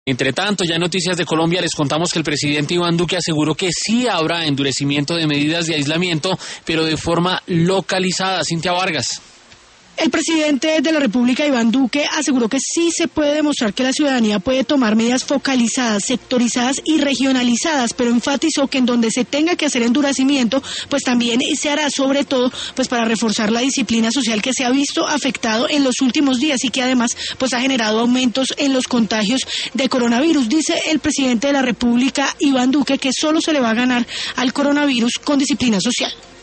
Entre tanto, ya en Noticias de Colombia les contamos que el presidente Iván Duque aseguró que sí habrá endurecimiento de medidas de aislamiento, pero de forma localizada. Cintia Vargas. El presidente de la República, Iván Duque, aseguró que sí se puede demostrar que la ciudadanía puede tomar medidas focalizadas, sectorizadas y regionalizadas, pero enfatizó que en donde se tenga que hacer endurecimiento, pues también se hará, sobre todo, pues para reforzar la disciplina social que se ha visto afectado en los últimos días y que además pues ha generado aumentos en los contagios de coronavirus. Dice el presidente de la República, Iván Duque, que solo se le va a ganar al coronavirus con disciplina social.